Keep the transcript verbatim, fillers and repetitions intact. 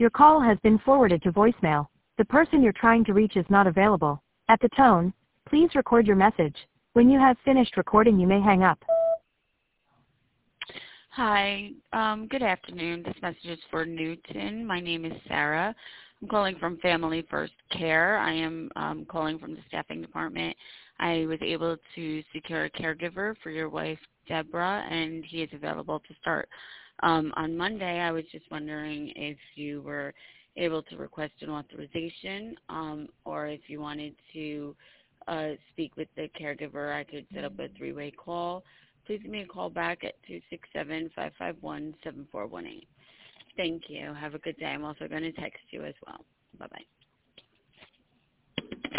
Your call has been forwarded to voicemail. The person you're trying to reach is not available. At the tone, please record your message. When you have finished recording, you may hang up. Hi, um, good afternoon. This message is for Newton. My name is Sarah. I'm calling from Family First Care. I am um, calling from the staffing department. I was able to secure a caregiver for your wife, Deborah, and he is available to start um, on Monday. I was just wondering if you were able to request an authorization um, or if you wanted to uh, speak with the caregiver. I could set up a three-way call. Please give me a call back at two six seven, five five one, seven four one eight. Thank you. Have a good day. I'm also going to text you as well. Bye-bye.